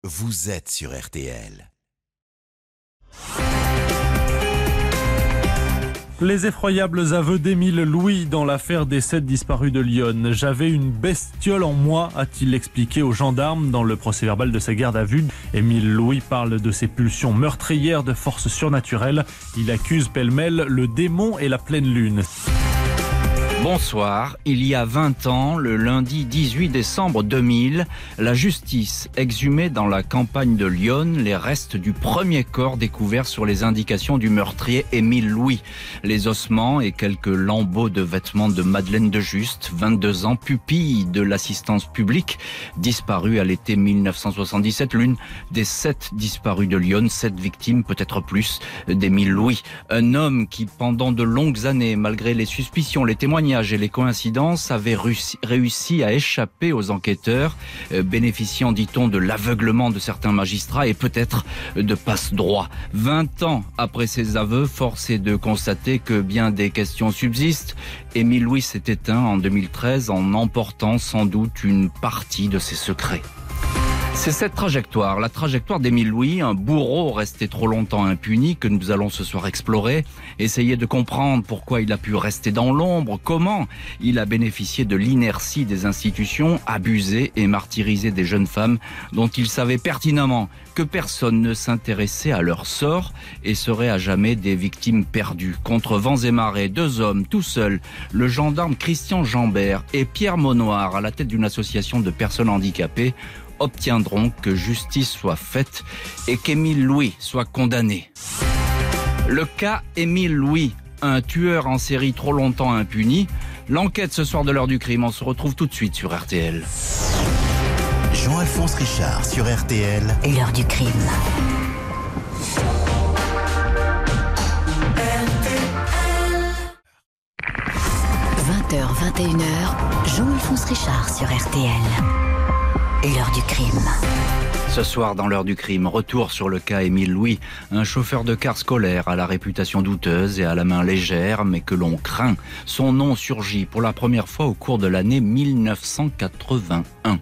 vous êtes sur RTL. Les effroyables aveux d'Émile Louis dans l'affaire des 7 disparus de Lyon. J'avais une bestiole en moi, a-t-il expliqué aux gendarmes dans le procès-verbal de sa garde à vue. Émile Louis parle de ses pulsions meurtrières de force surnaturelle. Il accuse pêle-mêle le démon et la pleine lune. Bonsoir. Il y a 20 ans, le lundi 18 décembre 2000, la justice exhumait dans la campagne de Lyon les restes du premier corps découvert sur les indications du meurtrier Émile Louis. Les ossements et quelques lambeaux de vêtements de Madeleine de Juste, 22 ans, pupille de l'assistance publique, disparue à l'été 1977, l'une des 7 disparus de Lyon, 7 victimes, peut-être plus, d'Émile Louis. Un homme qui, pendant de longues années, malgré les suspicions, les témoignages et les coïncidences, avait réussi à échapper aux enquêteurs, bénéficiant, dit-on, de l'aveuglement de certains magistrats et peut-être de passe-droit. 20 ans après ses aveux, force est de constater que bien des questions subsistent. Émile Louis s'est éteint en 2013 en emportant sans doute une partie de ses secrets. C'est cette trajectoire, la trajectoire d'Émile Louis, un bourreau resté trop longtemps impuni, que nous allons ce soir explorer, essayer de comprendre pourquoi il a pu rester dans l'ombre, comment il a bénéficié de l'inertie des institutions, abusé et martyrisé des jeunes femmes dont il savait pertinemment que personne ne s'intéressait à leur sort et seraient à jamais des victimes perdues. Contre vents et marées, 2 hommes, tout seuls, le gendarme Christian Jambert et Pierre Monnoir, à la tête d'une association de personnes handicapées, obtiendront que justice soit faite et qu'Émile Louis soit condamné. Le cas Émile Louis, un tueur en série trop longtemps impuni. L'enquête ce soir de l'heure du crime, on se retrouve tout de suite sur RTL. Jean-Alphonse Richard sur RTL. L'heure du crime. RTL. 20h, 21h, Jean-Alphonse Richard sur RTL. L'heure du crime. Ce soir, dans l'heure du crime, retour sur le cas Émile Louis, un chauffeur de car scolaire à la réputation douteuse et à la main légère, mais que l'on craint. Son nom surgit pour la première fois au cours de l'année 1981.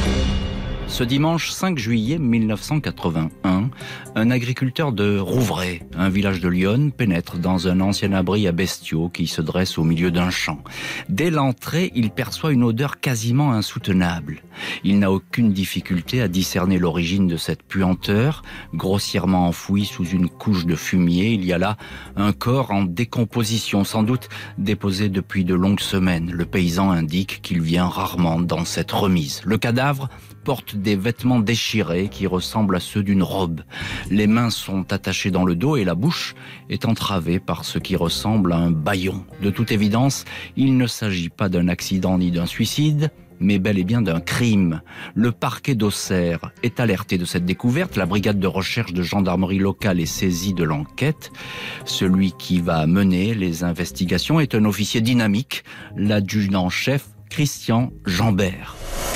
Ce dimanche 5 juillet 1981, un agriculteur de Rouvray, un village de Lyon, pénètre dans un ancien abri à bestiaux qui se dresse au milieu d'un champ. Dès l'entrée, il perçoit une odeur quasiment insoutenable. Il n'a aucune difficulté à discerner l'origine de cette puanteur, grossièrement enfouie sous une couche de fumier. Il y a là un corps en décomposition, sans doute déposé depuis de longues semaines. Le paysan indique qu'il vient rarement dans cette remise. Le cadavre porte des vêtements déchirés qui ressemblent à ceux d'une robe. Les mains sont attachées dans le dos et la bouche est entravée par ce qui ressemble à un bâillon. De toute évidence, il ne s'agit pas d'un accident ni d'un suicide, mais bel et bien d'un crime. Le parquet d'Auxerre est alerté de cette découverte. La brigade de recherche de gendarmerie locale est saisie de l'enquête. Celui qui va mener les investigations est un officier dynamique, l'adjudant-chef Christian Jambert.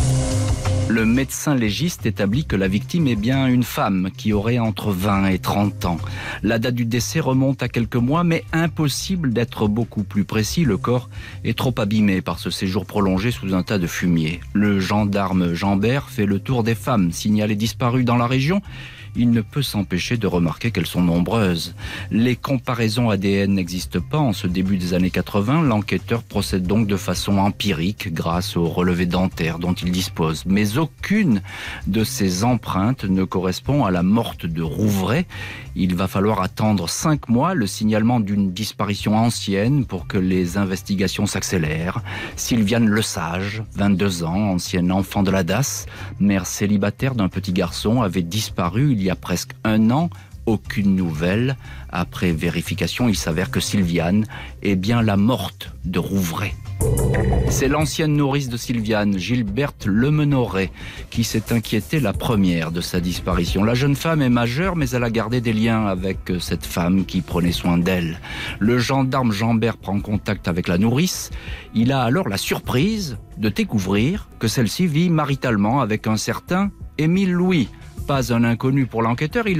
Le médecin légiste établit que la victime est bien une femme qui aurait entre 20 et 30 ans. La date du décès remonte à quelques mois, mais impossible d'être beaucoup plus précis. Le corps est trop abîmé par ce séjour prolongé sous un tas de fumier. Le gendarme Jambert fait le tour des femmes signalées disparues dans la région. Il ne peut s'empêcher de remarquer qu'elles sont nombreuses. Les comparaisons ADN n'existent pas en ce début des années 80. L'enquêteur procède donc de façon empirique grâce aux relevés dentaires dont il dispose. Mais aucune de ces empreintes ne correspond à la morte de Rouvray. Il va falloir attendre 5 mois le signalement d'une disparition ancienne pour que les investigations s'accélèrent. Sylviane Lesage, 22 ans, ancienne enfant de la DAS, mère célibataire d'un petit garçon, avait disparu il y a presque 1 an. Aucune nouvelle. Après vérification, il s'avère que Sylviane est bien la morte de Rouvray. C'est l'ancienne nourrice de Sylviane, Gilberte Lemenoret, qui s'est inquiétée la première de sa disparition. La jeune femme est majeure, mais elle a gardé des liens avec cette femme qui prenait soin d'elle. Le gendarme Jambert prend contact avec la nourrice. Il a alors la surprise de découvrir que celle-ci vit maritalement avec un certain Émile Louis. Pas un inconnu pour l'enquêteur, il a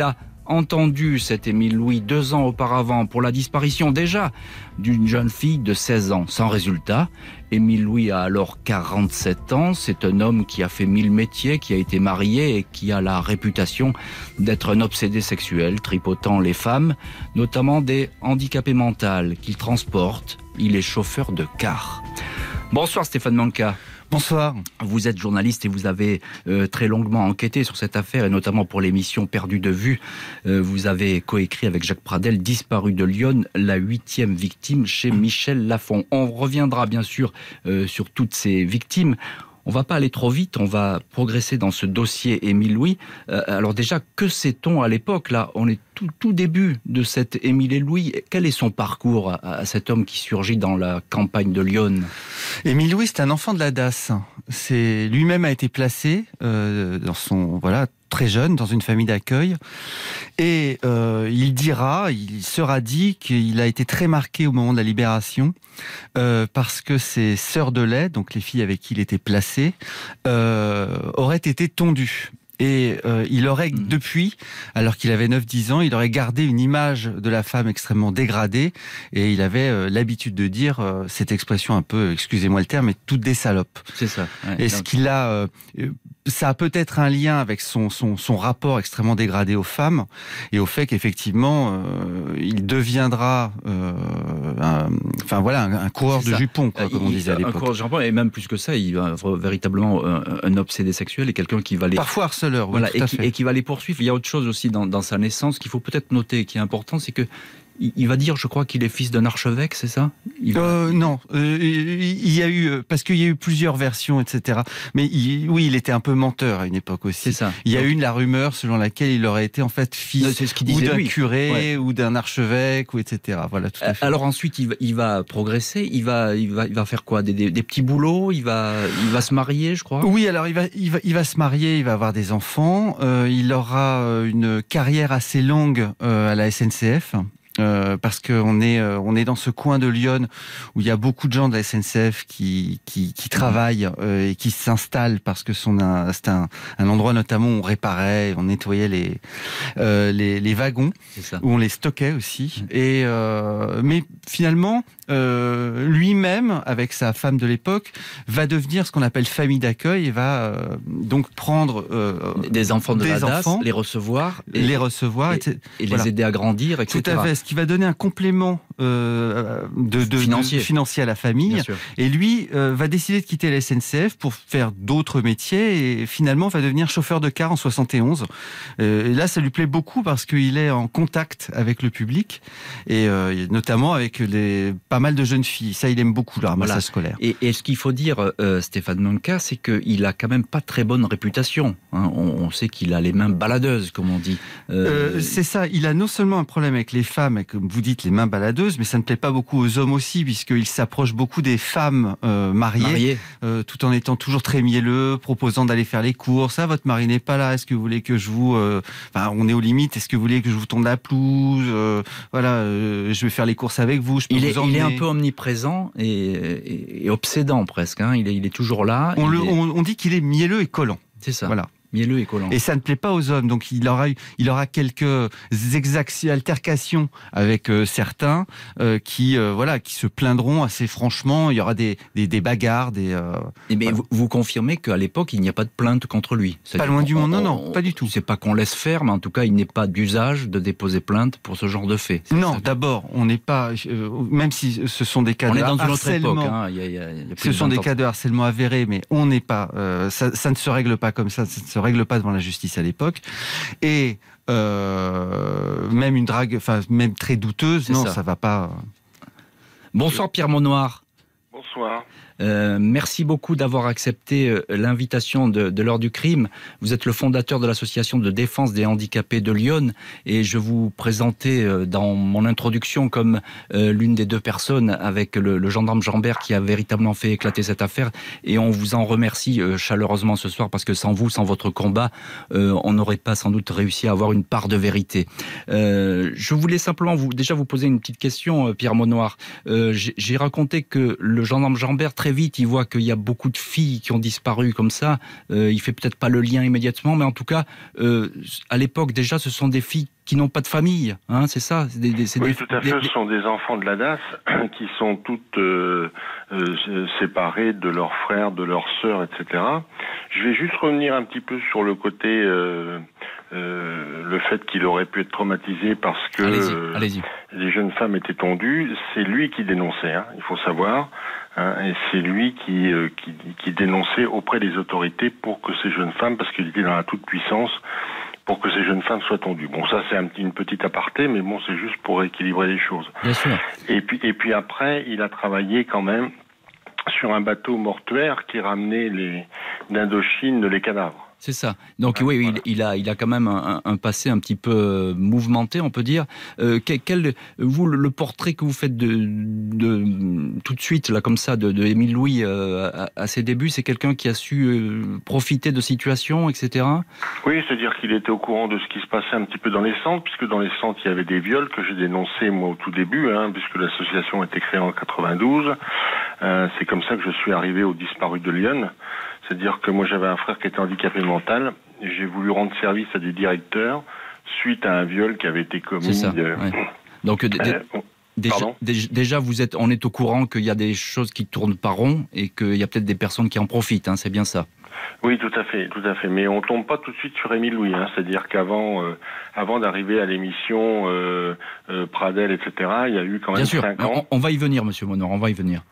entendu cet Émile Louis 2 ans auparavant pour la disparition déjà d'une jeune fille de 16 ans, sans résultat. Émile Louis a alors 47 ans. C'est un homme qui a fait 1000 métiers, qui a été marié et qui a la réputation d'être un obsédé sexuel, tripotant les femmes, notamment des handicapés mentaux qu'il transporte. Il est chauffeur de car. Bonsoir Stéphane Manka. Bonsoir. Vous êtes journaliste et vous avez très longuement enquêté sur cette affaire, et notamment pour l'émission Perdu de vue. Vous avez coécrit avec Jacques Pradel Disparu de Lyon, la 8e victime chez Michel Lafon. On reviendra bien sûr sur toutes ces victimes. On va pas aller trop vite, on va progresser dans ce dossier Émile Louis. Alors déjà, que sait-on à l'époque? Là, on est tout début de cet Émile Louis. Quel est son parcours à cet homme qui surgit dans la campagne de Lyon? Émile Louis, c'est un enfant de la DAS. Lui-même a été placé dans son très jeune dans une famille d'accueil, et il sera dit qu'il a été très marqué au moment de la libération parce que ses sœurs de lait, donc les filles avec qui il était placé, auraient été tondues. Et il aurait, depuis, alors qu'il avait 9-10 ans, il aurait gardé une image de la femme extrêmement dégradée, et il avait l'habitude de dire cette expression un peu, excusez-moi le terme, mais toutes des salopes. C'est ça. Ouais, et ce qu'il a... ça a peut-être un lien avec son rapport extrêmement dégradé aux femmes, et au fait qu'effectivement, il deviendra un coureur de jupons, comme on disait à l'époque. Un coureur de jupons, et même plus que ça, il va véritablement un obsédé sexuel, et quelqu'un qui va les... Parfois harceleur, oui, voilà, tout à fait. Et qui va les poursuivre. Il y a autre chose aussi dans sa naissance qu'il faut peut-être noter, qui est important, c'est que il va dire, je crois, qu'il est fils d'un archevêque, c'est ça? Non, il y a eu, parce qu'il y a eu plusieurs versions, etc. Mais il était un peu menteur à une époque aussi. C'est ça. Il y a eu la rumeur selon laquelle il aurait été en fait fils ou d'un curé ou d'un archevêque, ou etc. Voilà, tout à fait. Alors ensuite, il va progresser. Il va faire quoi? Des petits boulots. Il va se marier, je crois. Oui, alors il va se marier. Il va avoir des enfants. Il aura une carrière assez longue à la SNCF. Parce qu'on est dans ce coin de Lyon où il y a beaucoup de gens de la SNCF qui travaillent et qui s'installent, parce que c'est un endroit notamment où on réparait, on nettoyait les wagons, où on les stockait aussi. Et mais finalement, lui-même, avec sa femme de l'époque, va devenir ce qu'on appelle famille d'accueil, et va donc prendre des enfants de la DAS, les recevoir, et les aider à grandir, etc. Tout à fait, ce qui va donner un complément financier à la famille. Et lui va décider de quitter la SNCF pour faire d'autres métiers, et finalement va devenir chauffeur de car en 71. Et là, ça lui plaît beaucoup parce qu'il est en contact avec le public, et notamment avec pas mal de jeunes filles. Ça, il aime beaucoup le ramassage scolaire. Et ce qu'il faut dire, Stéphane Manka, c'est qu'il a quand même pas très bonne réputation. Hein. On sait qu'il a les mains baladeuses, comme on dit. C'est ça. Il a non seulement un problème avec les femmes, et comme vous dites, les mains baladeuses, mais ça ne plaît pas beaucoup aux hommes aussi, puisqu'il s'approche beaucoup des femmes mariées. Tout en étant toujours très mielleux, proposant d'aller faire les courses. Ah, votre mari n'est pas là, est-ce que vous voulez que je vous... on est aux limites, est-ce que vous voulez que je vous tonde la pelouse? Je vais faire les courses avec vous, je peux vous emmener. Il est un peu omniprésent et obsédant presque. Hein. Il est toujours là. On dit qu'il est mielleux et collant. C'est ça. Voilà. Mielleux et collant. Et ça ne plaît pas aux hommes. Donc il aura quelques altercations avec certains qui se plaindront assez franchement. Il y aura des bagarres, Mais vous confirmez qu'à l'époque, il n'y a pas de plainte contre lui? Pas loin du monde, non, pas du tout. C'est pas qu'on laisse faire, mais en tout cas, il n'est pas d'usage de déposer plainte pour ce genre de fait. Non, d'abord, on n'est pas... même si ce sont des cas de harcèlement... On est dans une autre époque. Hein, ce sont des cas de harcèlement avérés, mais on n'est pas... ça ne se règle pas comme ça. Ça ne se règle pas devant la justice à l'époque, et même une drague, même très douteuse, ça va pas. Bonsoir Pierre Monnoir. Bonsoir. Merci beaucoup d'avoir accepté l'invitation de l'heure du crime. Vous êtes le fondateur de l'association de défense des handicapés de Lyon, et je vous présentais dans mon introduction comme l'une des deux personnes avec le gendarme Jambert qui a véritablement fait éclater cette affaire, et on vous en remercie chaleureusement ce soir, parce que sans vous, sans votre combat, on n'aurait pas sans doute réussi à avoir une part de vérité. Je voulais simplement vous poser une petite question, Pierre Monnoir. J'ai raconté que le gendarme Jambert, très très vite, il voit qu'il y a beaucoup de filles qui ont disparu comme ça. Il fait peut-être pas le lien immédiatement, mais en tout cas, à l'époque déjà, ce sont des filles qui n'ont pas de famille, hein, c'est ça. Oui, tout à fait. Ce sont des enfants de la DAS qui sont toutes séparées de leurs frères, de leurs sœurs, etc. Je vais juste revenir un petit peu sur le côté, le fait qu'il aurait pu être traumatisé parce que allez-y. Les jeunes femmes étaient tondues. C'est lui qui dénonçait, hein, il faut savoir. Hein, et c'est lui qui dénonçait auprès des autorités pour que ces jeunes femmes, parce qu'il était dans la toute-puissance, pour que ces jeunes femmes soient tondues. Bon, ça c'est une petite aparté, mais bon, c'est juste pour équilibrer les choses. Bien sûr. Et puis après, il a travaillé quand même sur un bateau mortuaire qui ramenait d'Indochine les cadavres. C'est ça. Donc oui, voilà. il a quand même un passé un petit peu mouvementé, on peut dire. Vous, le portrait que vous faites de tout de suite là comme ça de Émile Louis à ses débuts, c'est quelqu'un qui a su profiter de situations, etc. Oui, c'est-à-dire qu'il était au courant de ce qui se passait un petit peu dans les centres, puisque dans les centres il y avait des viols que j'ai dénoncés moi au tout début, hein, puisque l'association a été créée en 92. C'est comme ça que je suis arrivé aux disparus de Lyon. C'est-à-dire que moi j'avais un frère qui était handicapé mental et j'ai voulu rendre service à des directeurs suite à un viol qui avait été commis. C'est ça, ouais. Donc déjà on est au courant qu'il y a des choses qui tournent pas rond et qu'il y a peut-être des personnes qui en profitent, hein, c'est bien ça. Oui, tout à fait. Mais on tombe pas tout de suite sur Émile Louis, hein. C'est-à-dire qu'avant d'arriver à l'émission Pradel, etc., il y a eu quand même 5 ans. On va y venir, Monsieur Monod, on va y venir.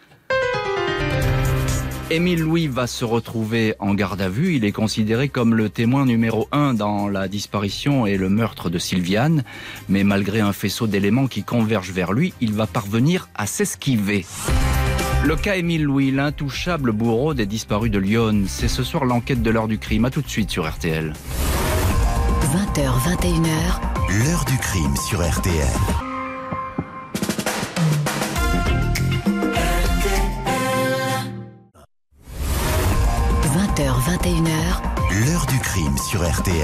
Émile Louis va se retrouver en garde à vue. Il est considéré comme le témoin numéro 1 dans la disparition et le meurtre de Sylviane. Mais malgré un faisceau d'éléments qui convergent vers lui, il va parvenir à s'esquiver. Le cas Émile Louis, l'intouchable bourreau des disparus de Lyon. C'est ce soir l'enquête de l'heure du crime. À tout de suite sur RTL. 20h, 21h. L'heure du crime sur RTL. Heure 21h. L'heure du crime sur RTL.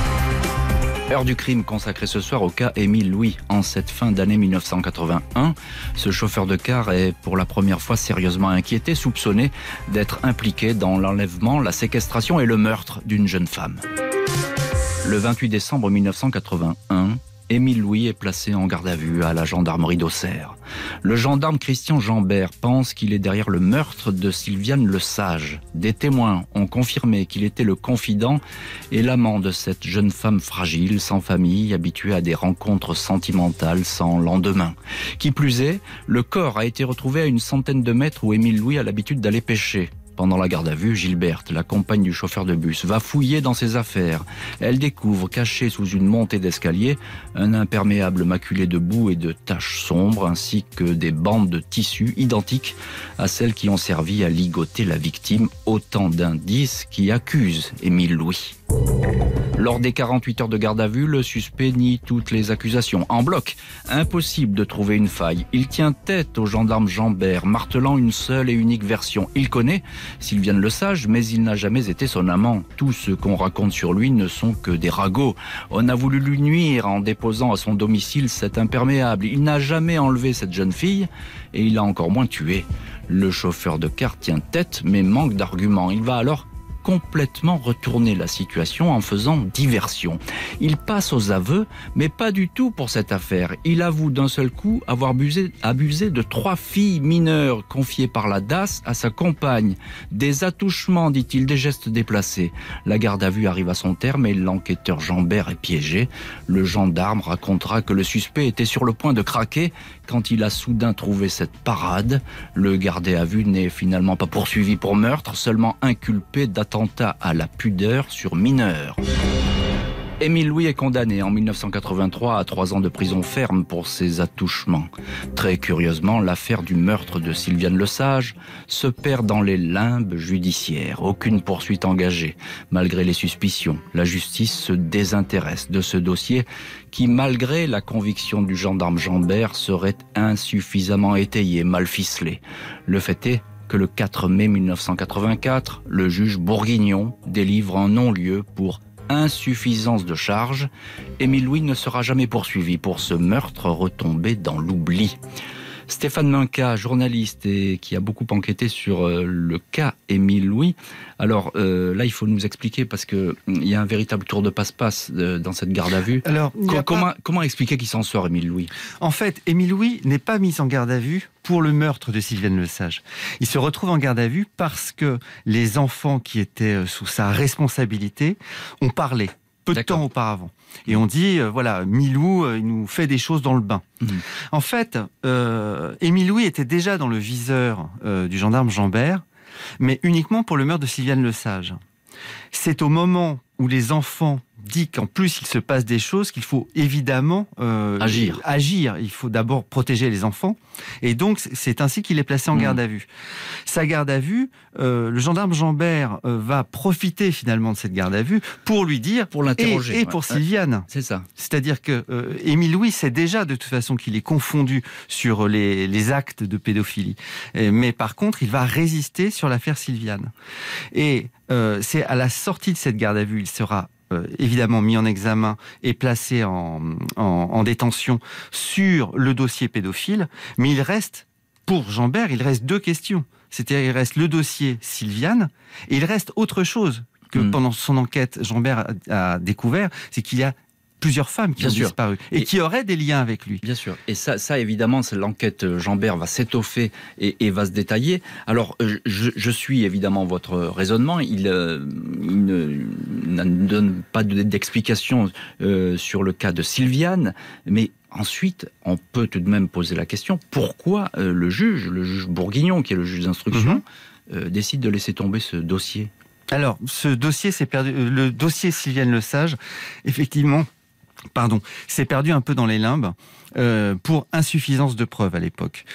Heure du crime consacrée ce soir au cas Émile Louis. En cette fin d'année 1981, ce chauffeur de car est pour la première fois sérieusement inquiété, soupçonné d'être impliqué dans l'enlèvement, la séquestration et le meurtre d'une jeune femme. Le 28 décembre 1981, Émile Louis est placé en garde à vue à la gendarmerie d'Auxerre. Le gendarme Christian Jambert pense qu'il est derrière le meurtre de Sylviane Lesage. Des témoins ont confirmé qu'il était le confident et l'amant de cette jeune femme fragile, sans famille, habituée à des rencontres sentimentales sans lendemain. Qui plus est, le corps a été retrouvé à une centaine de mètres où Émile Louis a l'habitude d'aller pêcher. Pendant la garde à vue, Gilberte, la compagne du chauffeur de bus, va fouiller dans ses affaires. Elle découvre, caché sous une montée d'escalier, un imperméable maculé de boue et de taches sombres, ainsi que des bandes de tissu identiques à celles qui ont servi à ligoter la victime. Autant d'indices qui accusent Émile Louis. Lors des 48 heures de garde à vue, le suspect nie toutes les accusations. En bloc, impossible de trouver une faille. Il tient tête au gendarme Jambert, martelant une seule et unique version. Il connaît Sylviane Lesage, mais il n'a jamais été son amant. Tout ce qu'on raconte sur lui ne sont que des ragots. On a voulu lui nuire en déposant à son domicile cet imperméable. Il n'a jamais enlevé cette jeune fille et il a encore moins tué. Le chauffeur de car tient tête, mais manque d'arguments. Il va alors complètement retourner la situation en faisant diversion. Il passe aux aveux, mais pas du tout pour cette affaire. Il avoue d'un seul coup avoir abusé de 3 filles mineures confiées par la DAS à sa compagne. Des attouchements, dit-il, des gestes déplacés. La garde à vue arrive à son terme et l'enquêteur Jambert est piégé. Le gendarme racontera que le suspect était sur le point de craquer quand il a soudain trouvé cette parade. Le gardé à vue n'est finalement pas poursuivi pour meurtre, seulement inculpé d'attentat à la pudeur sur mineur. Émile Louis est condamné en 1983 à 3 ans de prison ferme pour ses attouchements. Très curieusement, l'affaire du meurtre de Sylviane Lesage se perd dans les limbes judiciaires. Aucune poursuite engagée. Malgré les suspicions, la justice se désintéresse de ce dossier qui, malgré la conviction du gendarme Jambert, serait insuffisamment étayé, mal ficelé. Le fait est que le 4 mai 1984, le juge Bourguignon délivre un non-lieu pour insuffisance de charge. Émile Louis ne sera jamais poursuivi pour ce meurtre retombé dans l'oubli. Stéphane Minca, journaliste et qui a beaucoup enquêté sur le cas Émile Louis. Alors là, il faut nous expliquer parce qu'il y a un véritable tour de passe-passe dans cette garde à vue. Alors, comment expliquer qu'il s'en sort, Émile Louis ? En fait, Émile Louis n'est pas mis en garde à vue pour le meurtre de Sylviane Lesage. Il se retrouve en garde à vue parce que les enfants qui étaient sous sa responsabilité ont parlé peu de temps auparavant. Et on dit, voilà, Milou, il nous fait des choses dans le bain. En fait, Émile Louis était déjà dans le viseur du gendarme Jambert, mais uniquement pour le meurtre de Sylviane Lesage. C'est au moment où les enfants disent qu'en plus il se passe des choses qu'il faut évidemment agir. Il faut d'abord protéger les enfants. Et donc c'est ainsi qu'il est placé en garde à vue. Sa garde à vue, le gendarme Jambert va profiter finalement de cette garde à vue pour lui dire, pour l'interroger, et pour Sylviane. C'est ça. C'est-à-dire que Émile Louis sait déjà de toute façon qu'il est confondu sur les actes de pédophilie. Mais par contre, il va résister sur l'affaire Sylviane. Et c'est à la sortie de cette garde à vue, il sera évidemment mis en examen et placé en détention sur le dossier pédophile, mais il reste, pour Jambert, il reste deux questions. C'est-à-dire, il reste le dossier Sylviane, et il reste autre chose que pendant son enquête, Jambert a découvert, c'est qu'il y a plusieurs femmes qui ont disparu et qui auraient des liens avec lui. Bien sûr. Et ça évidemment, c'est l'enquête Jambert va s'étoffer et va se détailler. Alors, je suis évidemment votre raisonnement. Il ne donne pas d'explication sur le cas de Sylviane, mais ensuite, on peut tout de même poser la question, pourquoi le juge Bourguignon, qui est le juge d'instruction, décide de laisser tomber ce dossier ? Alors, ce dossier s'est perdu. Le dossier Sylviane Lesage, effectivement, s'est perdu un peu dans les limbes pour insuffisance de preuves à l'époque.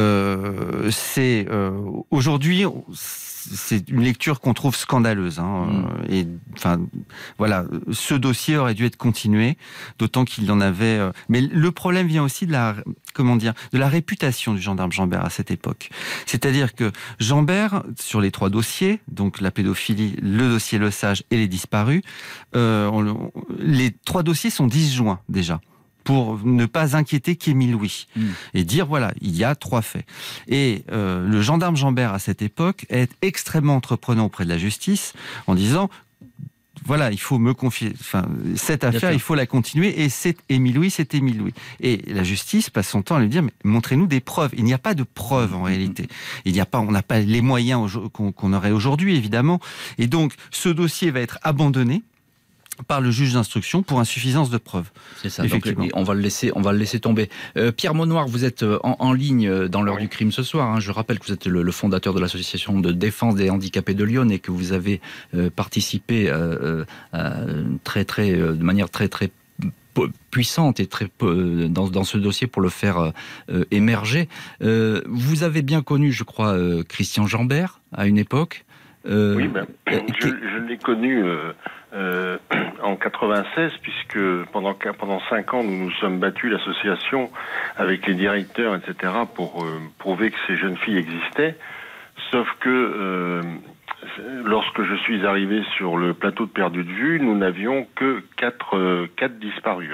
Aujourd'hui, c'est une lecture qu'on trouve scandaleuse. Et enfin, voilà, ce dossier aurait dû être continué, d'autant qu'il en avait. Mais le problème vient aussi de la réputation du gendarme Jambert à cette époque. C'est-à-dire que Jambert, sur les trois dossiers, donc la pédophilie, le dossier Lesage et les disparus, les trois dossiers sont disjoints déjà, pour ne pas inquiéter qu'Émile Louis. Et dire, voilà, il y a trois faits. Et le gendarme Jambert, à cette époque, est extrêmement entreprenant auprès de la justice, en disant, voilà, il faut me confier, cette affaire, il faut la continuer, et c'est Émile Louis. Et la justice passe son temps à lui dire, mais montrez-nous des preuves. Il n'y a pas de preuves, en réalité. On n'a pas les moyens qu'on aurait aujourd'hui, évidemment. Et donc, ce dossier va être abandonné par le juge d'instruction pour insuffisance de preuves. C'est ça, donc on va le laisser tomber. Pierre Maunoir, vous êtes en ligne dans l'heure du crime ce soir. Je rappelle que vous êtes le fondateur de l'association de défense des handicapés de Lyon et que vous avez participé de manière très puissante et très dans ce dossier pour le faire émerger. Vous avez bien connu, je crois, Christian Jambert à une époque. Oui, je l'ai connu en 96, puisque pendant 5 ans, nous nous sommes battus, l'association, avec les directeurs, etc., pour prouver que ces jeunes filles existaient. Sauf que lorsque je suis arrivé sur le plateau de Perdu de Vue, nous n'avions que 4 disparus.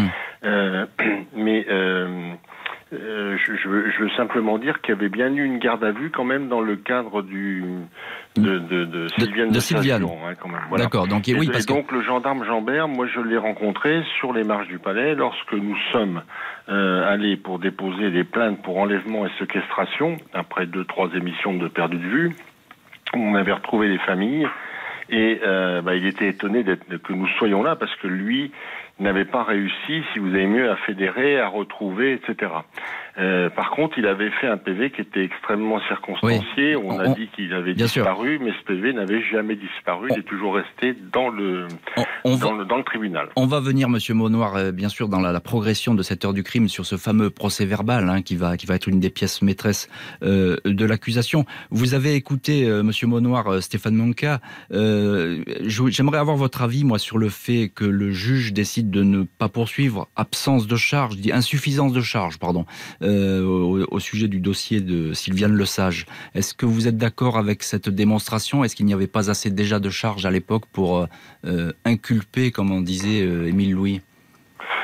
Je veux simplement dire qu'il y avait bien eu une garde à vue quand même dans le cadre de Sylviane. De Sylviane. Quand même, voilà. D'accord. Donc donc le gendarme Jambert, moi je l'ai rencontré sur les marches du palais lorsque nous sommes allés pour déposer des plaintes pour enlèvement et séquestration après 2-3 émissions de Perdu de Vue. On avait retrouvé les familles et il était étonné que nous soyons là parce que lui n'avait pas réussi, si vous avez mieux, à fédérer, à retrouver, etc. Par contre, il avait fait un PV qui était extrêmement circonstancié. On a dit qu'il avait disparu, mais ce PV n'avait jamais disparu. Il est toujours resté dans le tribunal. On va venir, Monsieur Maunoir, bien sûr, dans la progression de cette heure du crime sur ce fameux procès-verbal qui va être une des pièces maîtresses de l'accusation. Vous avez écouté, Monsieur Maunoir, Stéphane Minca. J'aimerais avoir votre avis, moi, sur le fait que le juge décide de ne pas poursuivre, insuffisance de charge, pardon, au sujet du dossier de Sylviane Lesage. Est-ce que vous êtes d'accord avec cette démonstration ? Est-ce qu'il n'y avait pas assez déjà de charges à l'époque pour inculper, comme on disait, Émile Louis ?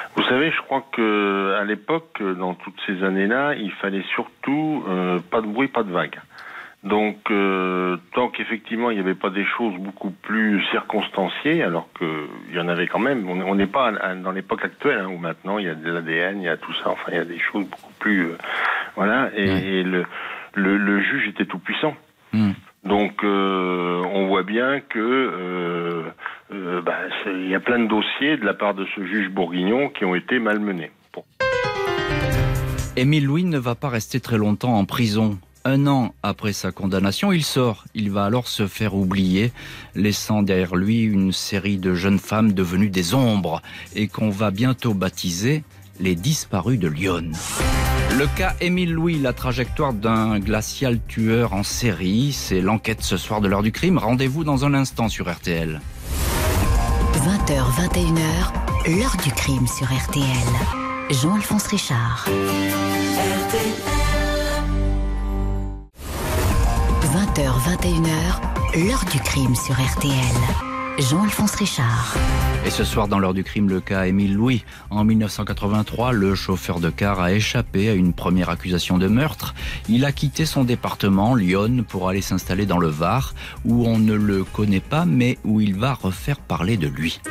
Vous savez, je crois que à l'époque, dans toutes ces années-là, il fallait surtout pas de bruit, pas de vagues. Donc, tant qu'effectivement il n'y avait pas des choses beaucoup plus circonstanciées, alors qu'il y en avait quand même, on n'est pas dans l'époque actuelle, où maintenant il y a de l'ADN, il y a tout ça, enfin il y a des choses beaucoup plus... voilà, et le juge était tout puissant. Donc, on voit bien que il y a plein de dossiers de la part de ce juge bourguignon qui ont été malmenés. Bon. Émile Louis ne va pas rester très longtemps en prison. 1 an après sa condamnation, il sort. Il va alors se faire oublier, laissant derrière lui une série de jeunes femmes devenues des ombres et qu'on va bientôt baptiser les disparus de Lyon. Le cas Émile Louis, la trajectoire d'un glacial tueur en série, c'est l'enquête ce soir de l'heure du crime. Rendez-vous dans un instant sur RTL. 20h, 21h, l'heure du crime sur RTL. Jean-Alphonse Richard. 20h, 21h, l'heure du crime sur RTL. Jean-Alphonse Richard. Et ce soir, dans l'heure du crime, le cas Émile Louis. En 1983, le chauffeur de car a échappé à une première accusation de meurtre. Il a quitté son département, Lyon, pour aller s'installer dans le Var, où on ne le connaît pas, mais où il va refaire parler de lui.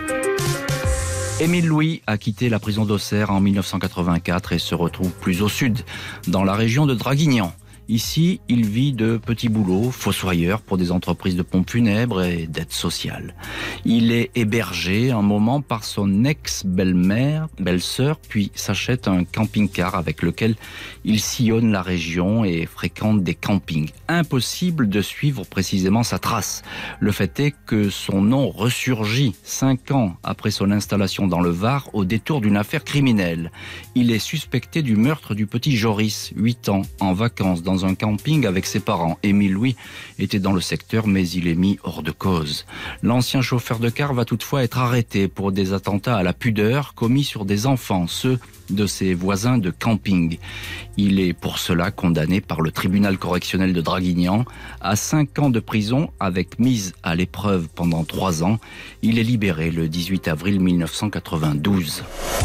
Émile Louis a quitté la prison d'Auxerre en 1984 et se retrouve plus au sud, dans la région de Draguignan. Ici, il vit de petits boulots, fossoyeur pour des entreprises de pompes funèbres et d'aide sociale. Il est hébergé un moment par son ex-belle-sœur, puis s'achète un camping-car avec lequel il sillonne la région et fréquente des campings. Impossible de suivre précisément sa trace. Le fait est que son nom ressurgit 5 ans après son installation dans le Var au détour d'une affaire criminelle. Il est suspecté du meurtre du petit Joris, 8 ans, en vacances dans un camping avec ses parents. Émile Louis était dans le secteur, mais il est mis hors de cause. L'ancien chauffeur de car va toutefois être arrêté pour des attentats à la pudeur commis sur des enfants, ceux de ses voisins de camping. Il est pour cela condamné par le tribunal correctionnel de Draguignan à 5 ans de prison avec mise à l'épreuve pendant 3 ans. Il est libéré le 18 avril 1992.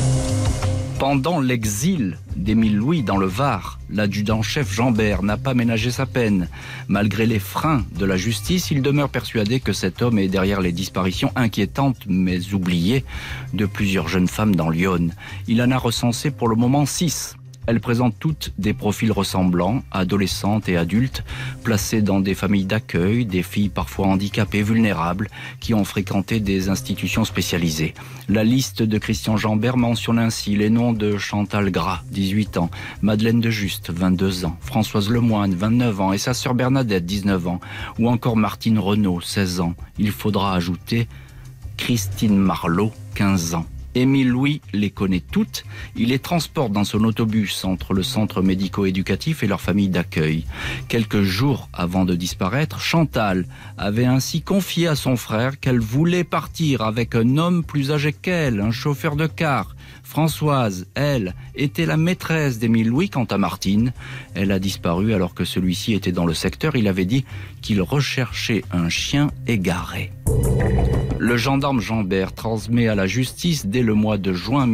Pendant l'exil d'Émile Louis dans le Var, l'adjudant-chef Jambert n'a pas ménagé sa peine. Malgré les freins de la justice, il demeure persuadé que cet homme est derrière les disparitions inquiétantes mais oubliées de plusieurs jeunes femmes dans Lyon. Il en a recensé pour le moment 6. Elles présentent toutes des profils ressemblants, adolescentes et adultes, placées dans des familles d'accueil, des filles parfois handicapées, vulnérables, qui ont fréquenté des institutions spécialisées. La liste de Christian Jambert mentionne ainsi les noms de Chantal Gras, 18 ans, Madeleine de Juste, 22 ans, Françoise Lemoine, 29 ans, et sa sœur Bernadette, 19 ans, ou encore Martine Renaud, 16 ans. Il faudra ajouter Christine Marlot, 15 ans. Émile Louis les connaît toutes. Il les transporte dans son autobus entre le centre médico-éducatif et leur famille d'accueil. Quelques jours avant de disparaître, Chantal avait ainsi confié à son frère qu'elle voulait partir avec un homme plus âgé qu'elle, un chauffeur de car. Françoise, elle, était la maîtresse d'Émile Louis. Quant à Martine, elle a disparu alors que celui-ci était dans le secteur. Il avait dit qu'il recherchait un chien égaré. Le gendarme Jambert transmet à la justice dès le mois de juin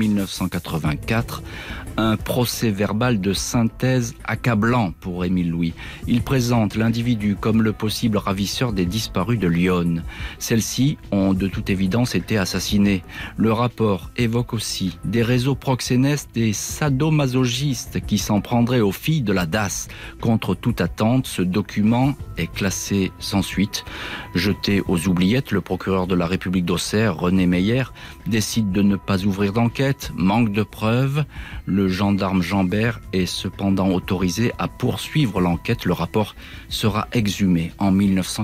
1984 un procès-verbal de synthèse accablant pour Émile Louis. Il présente l'individu comme le possible ravisseur des disparus de Lyon. Celles-ci ont de toute évidence été assassinées. Le rapport évoque aussi des réseaux proxénètes et sadomasochistes qui s'en prendraient aux filles de la DAS. Contre toute attente, ce document est classé sans suite. Jeté aux oubliettes, le procureur de la République d'Auxerre, René Meyer, décide de ne pas ouvrir d'enquête. Manque de preuves. Le gendarme Jambert est cependant autorisé à poursuivre l'enquête. Le rapport sera exhumé en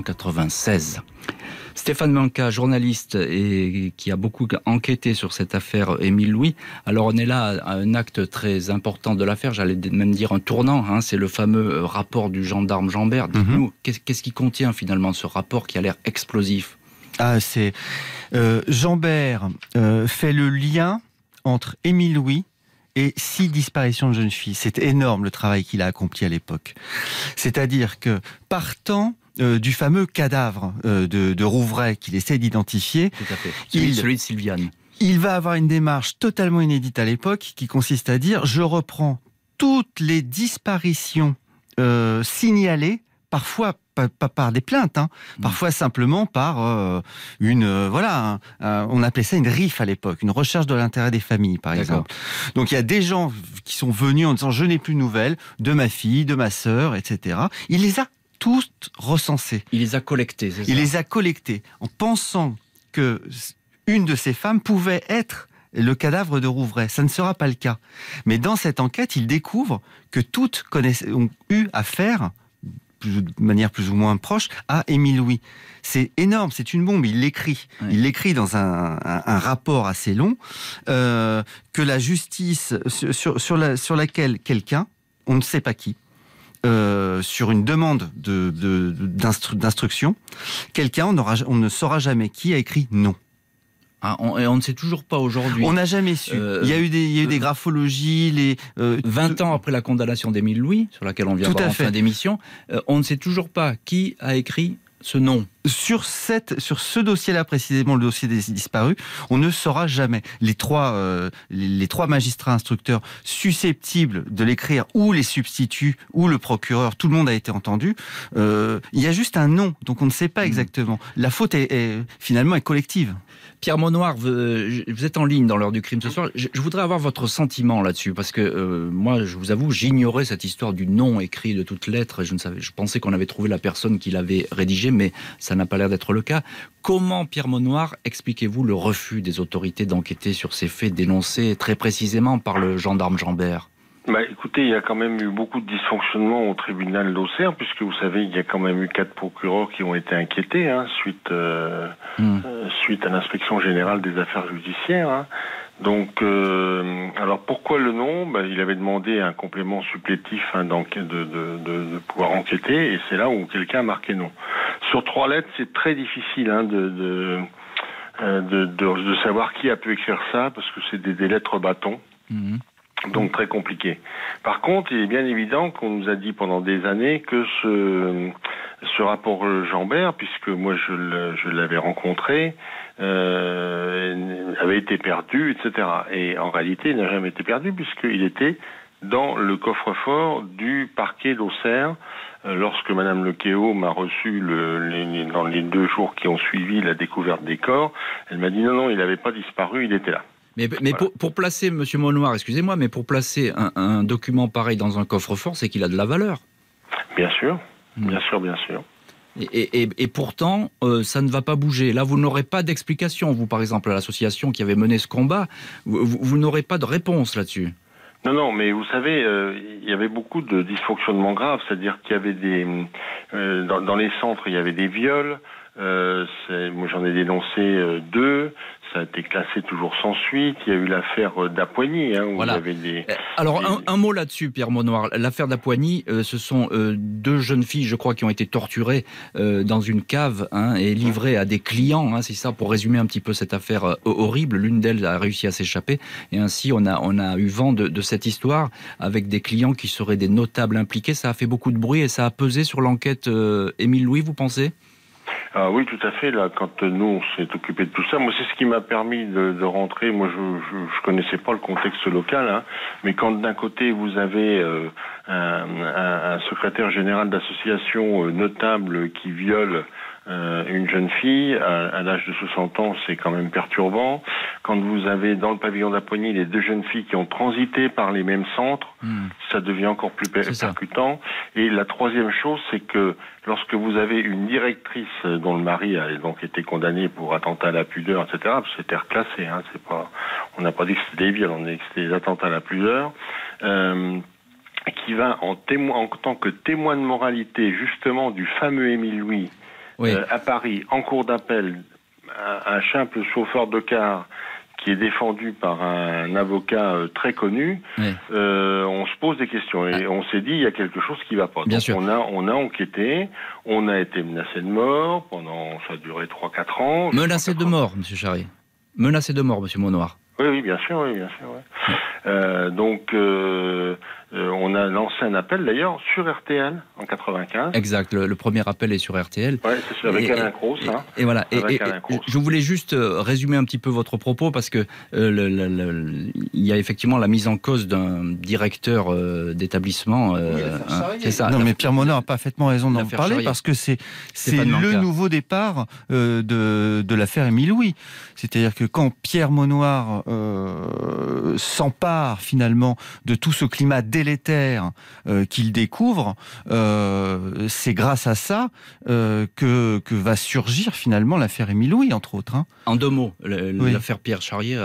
1996. Stéphane Manca, journaliste et qui a beaucoup enquêté sur cette affaire Émile Louis. Alors on est là à un acte très important de l'affaire, j'allais même dire un tournant, c'est le fameux rapport du gendarme Jambert. Dites-nous, qu'est-ce qui contient finalement ce rapport qui a l'air explosif ? Jambert fait le lien entre Émile Louis et 6 disparitions de jeunes filles. C'est énorme le travail qu'il a accompli à l'époque. C'est-à-dire que partant du fameux cadavre de Rouvray qu'il essaie d'identifier. Tout à fait. Celui de Sylviane. il va avoir une démarche totalement inédite à l'époque qui consiste à dire je reprends toutes les disparitions signalées, parfois pas par des plaintes, parfois simplement par on appelait ça une RIF à l'époque, une recherche de l'intérêt des familles, par exemple. Donc il y a des gens qui sont venus en disant je n'ai plus de nouvelles de ma fille, de ma sœur, etc. Il les a tous recensés. Il les a collectés, c'est ça ? Il les a collectés en pensant que une de ces femmes pouvait être le cadavre de Rouvray. Ça ne sera pas le cas. Mais dans cette enquête, il découvre que toutes ont eu affaire, de manière plus ou moins proche, à Émile Louis. C'est énorme, c'est une bombe. Il l'écrit. Oui. Il l'écrit dans un rapport assez long que la justice, sur laquelle quelqu'un, on ne sait pas qui, sur une demande d'instruction, quelqu'un, on ne saura jamais qui, a écrit non. Et on ne sait toujours pas aujourd'hui. On n'a jamais su. Il y a eu des graphologies. 20 ans après la condamnation d'Émile Louis, sur laquelle on vient voir en fin d'émission, on ne sait toujours pas qui a écrit ce nom. Sur ce dossier-là, précisément le dossier des disparus, on ne saura jamais. Les trois magistrats instructeurs susceptibles de l'écrire, ou les substituts, ou le procureur, tout le monde a été entendu. Il y a juste un nom, donc on ne sait pas exactement. La faute finalement est collective. Pierre Maunoir, vous êtes en ligne dans l'heure du crime ce soir. Je voudrais avoir votre sentiment là-dessus, parce que moi, je vous avoue, j'ignorais cette histoire du nom écrit de toutes lettres. Je pensais qu'on avait trouvé la personne qui l'avait rédigé, mais ça n'a pas l'air d'être le cas. Comment, Pierre Maunoir, expliquez-vous le refus des autorités d'enquêter sur ces faits dénoncés très précisément par le gendarme Jambert ? Écoutez, il y a quand même eu beaucoup de dysfonctionnements au tribunal d'Auxerre, puisque vous savez, il y a quand même eu 4 procureurs qui ont été inquiétés suite à l'inspection générale des affaires judiciaires. Donc, alors pourquoi le nom ? Il avait demandé un complément supplétif de pouvoir enquêter, et c'est là où quelqu'un a marqué non. Sur 3 lettres, c'est très difficile de savoir qui a pu écrire ça, parce que c'est des lettres bâtons. Donc très compliqué. Par contre, il est bien évident qu'on nous a dit pendant des années que ce rapport Jambert, puisque moi je l'avais rencontré, avait été perdu, etc. Et en réalité, il n'a jamais été perdu, puisqu'il était dans le coffre-fort du parquet d'Auxerre. Lorsque Madame Lequéot m'a reçu dans les 2 jours qui ont suivi la découverte des corps, elle m'a dit non, il n'avait pas disparu, il était là. Mais voilà. pour placer, Monsieur Maunoir, excusez-moi, mais pour placer un document pareil dans un coffre-fort, c'est qu'il a de la valeur. Bien sûr, bien sûr. Et pourtant, ça ne va pas bouger. Là, vous n'aurez pas d'explication. Vous, par exemple, à l'association qui avait mené ce combat, vous n'aurez pas de réponse là-dessus. Non, mais vous savez, il y avait beaucoup de dysfonctionnements graves, c'est-à-dire qu'il y avait dans les centres, il y avait des viols. Moi, j'en ai dénoncé 2. Ça a été classé toujours sans suite. Il y a eu l'affaire d'Apoigny, où voilà. il y avait des... Alors, un mot là-dessus, Pierre Maunoir. L'affaire d'Apoigny, ce sont 2 jeunes filles, je crois, qui ont été torturées dans une cave et livrées à des clients. C'est ça, pour résumer un petit peu cette affaire horrible. L'une d'elles a réussi à s'échapper. Et ainsi, on a eu vent de cette histoire avec des clients qui seraient des notables impliqués. Ça a fait beaucoup de bruit et ça a pesé sur l'enquête Émile Louis, vous pensez ? Ah oui, tout à fait. Là, quand nous on s'est occupé de tout ça, moi c'est ce qui m'a permis de rentrer. Moi, je connaissais pas le contexte local, mais quand d'un côté vous avez un secrétaire général d'association notable qui viole une jeune fille à l'âge de 60 ans, c'est quand même perturbant. Quand vous avez dans le pavillon d'Apoigny les 2 jeunes filles qui ont transité par les mêmes centres, ça devient encore plus percutant. Et la 3e chose, c'est que lorsque vous avez une directrice dont le mari a donc été condamné pour attentat à la pudeur, etc., parce que c'était reclassé, on n'a pas dit que c'était des viols, on a dit que c'était des attentats à la pudeur, qui va en tant que témoin de moralité justement du fameux Émile Louis, à Paris, en cour d'appel, un simple chauffeur de car qui est défendu par un avocat très connu, on se pose des questions et on s'est dit il y a quelque chose qui ne va pas. Bien Donc sûr. on a enquêté, on a été menacé de mort ça a duré 3-4 ans. Menacé de mort, Monsieur Charrier. Menacé de mort, Monsieur Maunoir. Oui, bien sûr. Donc on a lancé un appel d'ailleurs sur RTL en 95. Exact, le premier appel est sur RTL. Ouais, c'est avec Alain Cros. Et voilà. Et je voulais juste résumer un petit peu votre propos parce que il y a effectivement la mise en cause d'un directeur d'établissement. C'est ça. Non, mais Pierre Monod a parfaitement raison d'en parler Charrier. Parce que c'est le nouveau départ de l'affaire Émile Louis. C'est-à-dire que quand Pierre Monod s'empare finalement de tout ce climat délétère qu'il découvre, c'est grâce à ça que va surgir finalement l'affaire Émile Louis, entre autres. Hein. En 2 mots, l'affaire Pierre Charrier.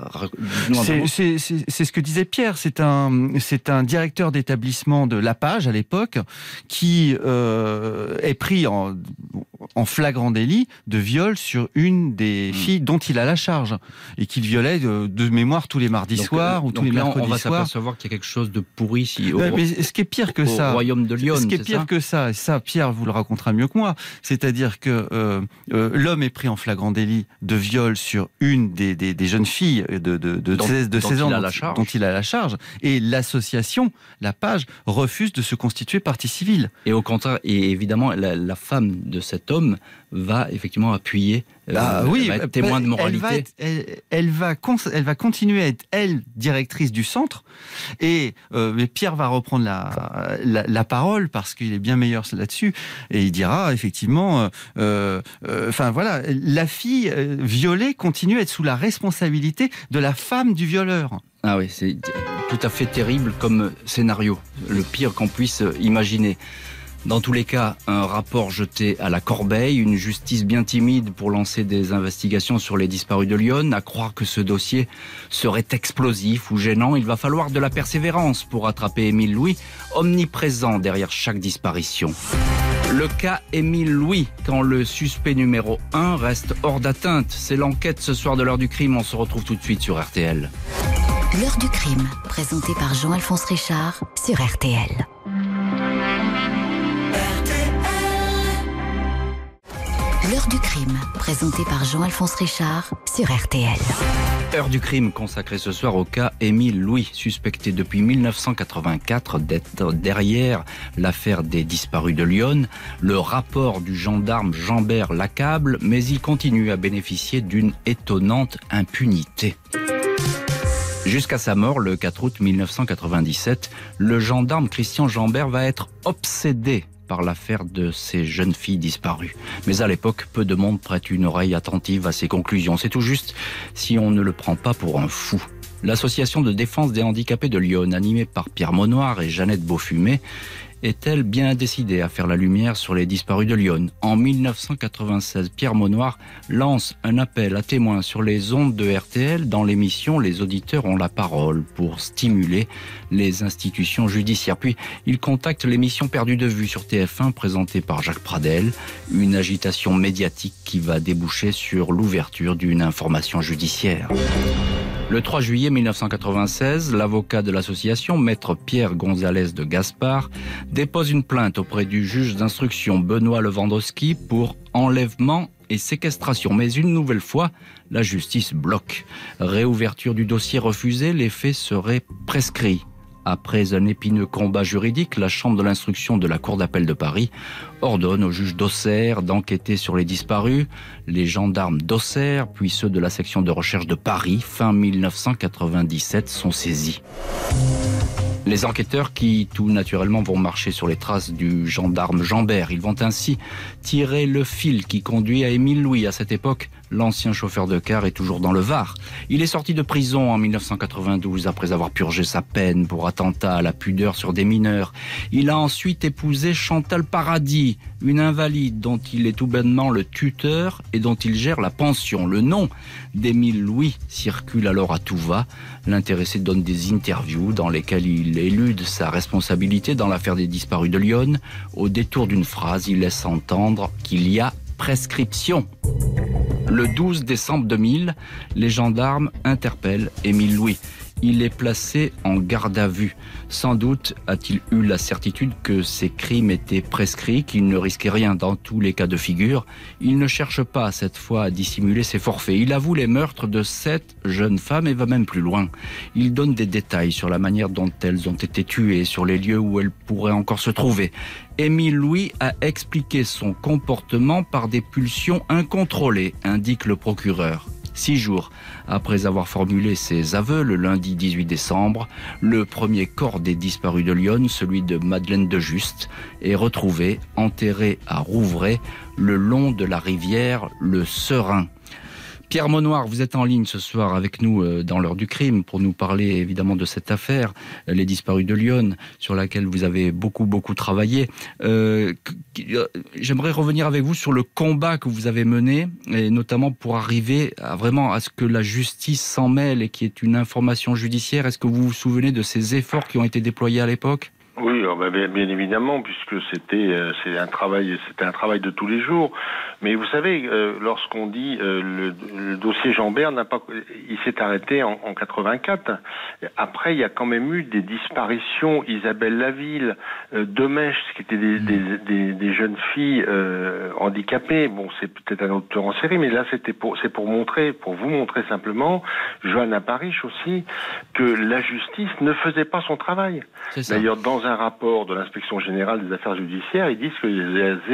C'est ce que disait Pierre. C'est un directeur d'établissement de Lapage à l'époque qui est pris en flagrant délit de viol sur une des filles dont il a la charge et qu'il violait de mémoire tous les mardis soirs ou tous les mercredis soirs. On va s'apercevoir qu'il y a quelque chose de pourri ici mais ce qui est pire que ça, royaume de Lyon. Ce qui est pire que ça, et ça Pierre vous le racontera mieux que moi, c'est-à-dire que l'homme est pris en flagrant délit de viol sur une des jeunes filles de 16 ans dont il a la charge, et l'association, la Page, refuse de se constituer partie civile. Et au contraire, et évidemment, la femme de cet homme va effectivement appuyer, va être témoin de moralité. Elle va continuer à être, elle, directrice du centre, et mais Pierre va reprendre la parole parce qu'il est bien meilleur là-dessus, et il dira effectivement, voilà, la fille violée continue à être sous la responsabilité de la femme du violeur. Ah oui, c'est tout à fait terrible comme scénario, le pire qu'on puisse imaginer. Dans tous les cas, un rapport jeté à la corbeille, une justice bien timide pour lancer des investigations sur les disparus de Lyon. À croire que ce dossier serait explosif ou gênant, il va falloir de la persévérance pour attraper Émile Louis, omniprésent derrière chaque disparition. Le cas Émile Louis, quand le suspect numéro 1 reste hors d'atteinte. C'est l'enquête ce soir de l'heure du crime. On se retrouve tout de suite sur RTL. L'heure du crime, présentée par Jean-Alphonse Richard sur RTL. L'heure du crime, présentée par Jean-Alphonse Richard sur RTL. Heure du crime consacrée ce soir au cas Émile Louis, suspecté depuis 1984 d'être derrière l'affaire des disparus de Lyon. Le rapport du gendarme Jambert l'accable, mais il continue à bénéficier d'une étonnante impunité. Jusqu'à sa mort, le 4 août 1997, le gendarme Christian Jambert va être obsédé par l'affaire de ces jeunes filles disparues. Mais à l'époque, peu de monde prête une oreille attentive à ses conclusions. C'est tout juste si on ne le prend pas pour un fou. L'association de défense des handicapés de Lyon, animée par Pierre Monod et Jeannette Beaufumé, est-elle bien décidée à faire la lumière sur les disparus de Lyon? En 1996, Pierre Monod lance un appel à témoins sur les ondes de RTL. Dans l'émission, les auditeurs ont la parole pour stimuler les institutions judiciaires. Puis, il contacte l'émission Perdue de vue sur TF1, présentée par Jacques Pradel. Une agitation médiatique qui va déboucher sur l'ouverture d'une information judiciaire. Le 3 juillet 1996, l'avocat de l'association, maître Pierre Gonzalez de Gaspard, dépose une plainte auprès du juge d'instruction Benoît Lewandowski pour enlèvement et séquestration. Mais une nouvelle fois, la justice bloque. Réouverture du dossier refusée, les faits seraient prescrits. Après un épineux combat juridique, la chambre de l'instruction de la Cour d'appel de Paris ordonne au juge d'Auxerre d'enquêter sur les disparus. Les gendarmes d'Auxerre, puis ceux de la section de recherche de Paris, fin 1997, sont saisis. Les enquêteurs qui, tout naturellement, vont marcher sur les traces du gendarme Jambert. Ils vont ainsi tirer le fil qui conduit à Émile Louis. À cette époque, l'ancien chauffeur de car est toujours dans le Var. Il est sorti de prison en 1992 après avoir purgé sa peine pour attentat à la pudeur sur des mineurs. Il a ensuite épousé Chantal Paradis, une invalide dont il est tout bonnement le tuteur et dont il gère la pension. Le nom d'Émile Louis circule alors à tout va. L'intéressé donne des interviews dans lesquelles il élude sa responsabilité dans l'affaire des disparus de Lyon. Au détour d'une phrase, il laisse entendre qu'il y a prescription. Le 12 décembre 2000, les gendarmes interpellent Émile Louis. Il est placé en garde à vue. Sans doute a-t-il eu la certitude que ses crimes étaient prescrits, qu'il ne risquait rien dans tous les cas de figure. Il ne cherche pas cette fois à dissimuler ses forfaits. Il avoue les meurtres de 7 jeunes femmes et va même plus loin. Il donne des détails sur la manière dont elles ont été tuées, sur les lieux où elles pourraient encore se trouver. Émile Louis a expliqué son comportement par des pulsions incontrôlées, indique le procureur. 6 jours après avoir formulé ses aveux, le lundi 18 décembre, le premier corps des disparus de Lyon, celui de Madeleine de Juste, est retrouvé enterré à Rouvray, le long de la rivière le Serein. Pierre Maunoir, vous êtes en ligne ce soir avec nous dans l'heure du crime pour nous parler évidemment de cette affaire, les disparus de Lyon, sur laquelle vous avez beaucoup travaillé. J'aimerais revenir avec vous sur le combat que vous avez mené, et notamment pour arriver à ce que la justice s'en mêle et qu'il y ait une information judiciaire. Est-ce que vous vous souvenez de ces efforts qui ont été déployés à l'époque ? Oui, bien évidemment, puisque c'était un travail de tous les jours. Mais vous savez, lorsqu'on dit le dossier Jean-Bert il s'est arrêté en 84. Après, il y a quand même eu des disparitions. Isabelle Laville, Demèche, qui étaient des jeunes filles handicapées. Bon, c'est peut-être un autre tueur en série, mais là c'est pour vous montrer simplement, Johanna Parish aussi, que la justice ne faisait pas son travail. D'ailleurs, dans un rapport de l'inspection générale des affaires judiciaires, ils disent qu'il y a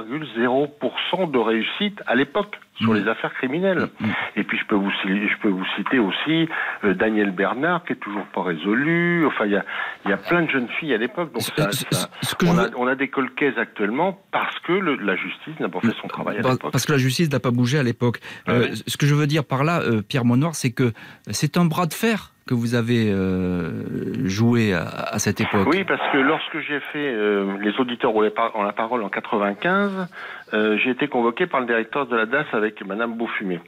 0,0% de réussite à l'époque sur les affaires criminelles. Et puis je peux vous citer aussi Daniel Bernard, qui est toujours pas résolu. Enfin, il y a plein de jeunes filles à l'époque. Donc on a des colcaises actuellement parce que la justice n'a pas fait son travail à l'époque. Parce que la justice n'a pas bougé à l'époque. Ce que je veux dire par là, Pierre Maunoir, c'est que c'est un bras de fer que vous avez joué à cette époque. Oui, parce que lorsque j'ai fait les auditeurs ont la parole en 95, j'ai été convoqué par le directeur de la DAS avec Madame Beaufumé.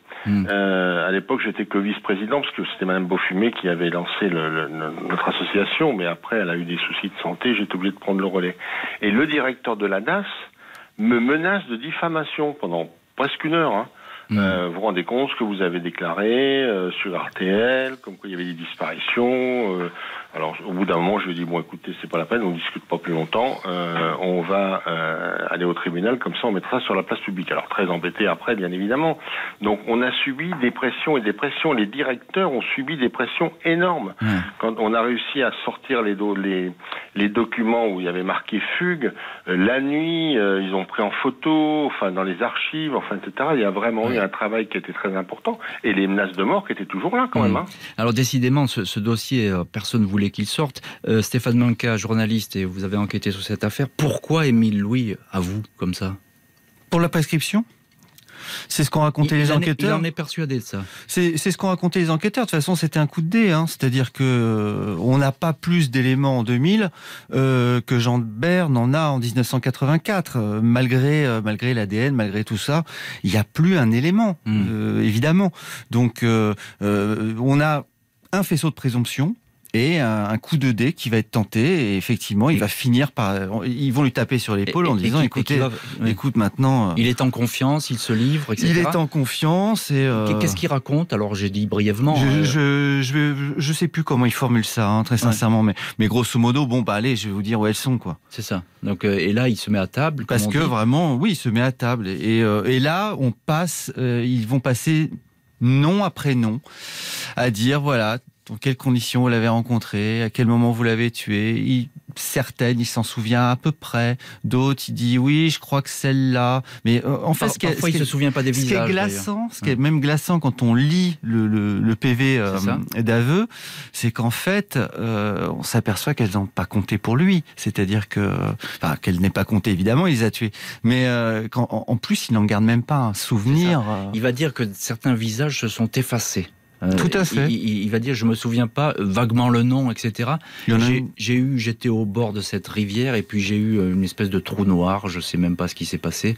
À l'époque, j'étais que vice-président, parce que c'était Madame Beaufumé qui avait lancé notre association, mais après, elle a eu des soucis de santé, j'étais obligé de prendre le relais. Et le directeur de la DAS me menace de diffamation pendant presque une heure, vous vous rendez compte ce que vous avez déclaré sur RTL, comme quoi il y avait des disparitions. Alors au bout d'un moment, je lui ai dit, bon écoutez, c'est pas la peine, on discute pas plus longtemps, on va aller au tribunal, comme ça on mettra ça sur la place publique. Alors très embêté après, bien évidemment. Donc on a subi des pressions et des pressions, les directeurs ont subi des pressions énormes. Quand on a réussi à sortir les documents où il y avait marqué fugue, la nuit, ils ont pris en photo, enfin dans les archives, enfin etc. Il y a vraiment eu un travail qui était très important, et les menaces de mort qui étaient toujours là quand même. Alors décidément, ce dossier, personne ne voulait qu'il sorte. Stéphane Manca, journaliste, et vous avez enquêté sur cette affaire. Pourquoi Émile Louis avoue comme ça ? Pour la prescription ? C'est ce qu'ont raconté les enquêteurs. Il en est persuadé de ça. C'est ce qu'ont raconté les enquêteurs. De toute façon, c'était un coup de dé. C'est-à-dire que on n'a pas plus d'éléments en 2000 que Jean-Bert n'en a en 1984. Malgré l'ADN, malgré tout ça, il n'y a plus un élément, évidemment. Donc, on a un faisceau de présomption et un coup de dé qui va être tenté, et effectivement, il va finir par... Ils vont lui taper sur l'épaule en disant, écoute maintenant... Il est en confiance, il se livre, etc. Il est en confiance et... Qu'est-ce qu'il raconte ? Alors, j'ai dit brièvement... Je sais plus comment il formule ça, très sincèrement, mais grosso modo, allez, je vais vous dire où elles sont, quoi. C'est ça. Donc, et là, il se met à table. Parce que vraiment, oui, il se met à table. Et là, ils vont passer nom après nom à dire, voilà... Dans quelles conditions vous l'avez rencontré, à quel moment vous l'avez tué. Certaines, il s'en souvient à peu près. D'autres, il dit oui, je crois que celle-là. Mais en fait, parfois, il se souvient pas des visages. Ce qui est même glaçant quand on lit le PV d'aveu, c'est qu'en fait, on s'aperçoit qu'elles n'ont pas compté pour lui. C'est-à-dire qu'elle n'est pas comptée, évidemment, il les a tuées. Mais en plus, il n'en garde même pas un souvenir. Il va dire que certains visages se sont effacés. Tout à fait. Il va dire, je me souviens pas vaguement le nom, etc. J'étais au bord de cette rivière et puis j'ai eu une espèce de trou noir. Je sais même pas ce qui s'est passé.